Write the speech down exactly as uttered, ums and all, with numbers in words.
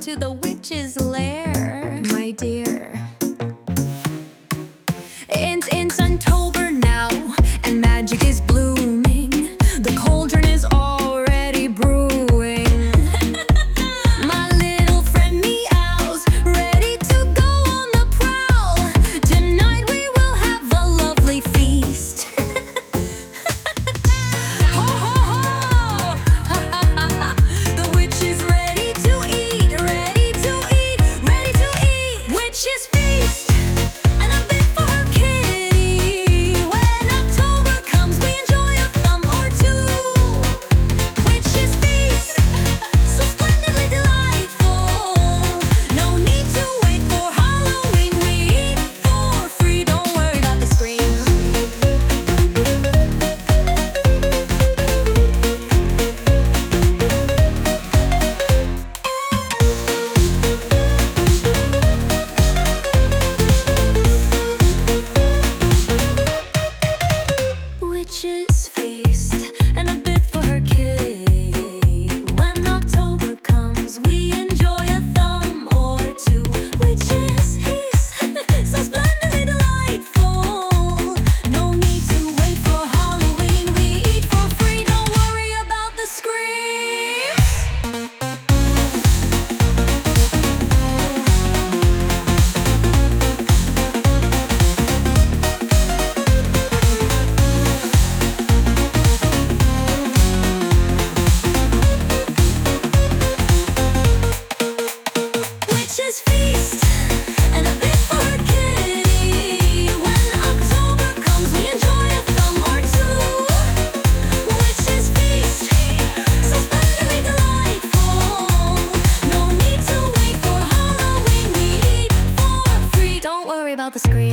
to the witch's lair, my dear. It's, it's October now, and magic is blooming. The cauldron is already brewing. My little friend meows, ready to go on the prowl. Tonight we will have a lovely feast. Ho, ho, ho! The witch is ready to eat, ready to eat, ready to eat. Witch's feast, and a bit for her kitty. When October comes, we enjoy a thumb or two. Witch's feast, so splendidly delightful. No need to wait for Halloween. We eat for free, don't worry about the scream. Witch's feast, and a bit for her kitty. When October comes, we enjoy a thumb or two. Witch's feast, so splendidly delightful. No need to wait for Halloween. We eat for free, don't worry about the screams. Witch's feast, and a bit for her kitty. When October comes, we enjoy a thumb or two. Witch's feast, so splendidly delightful. No need to wait for Halloween. We eat for free, don't worry about the scream.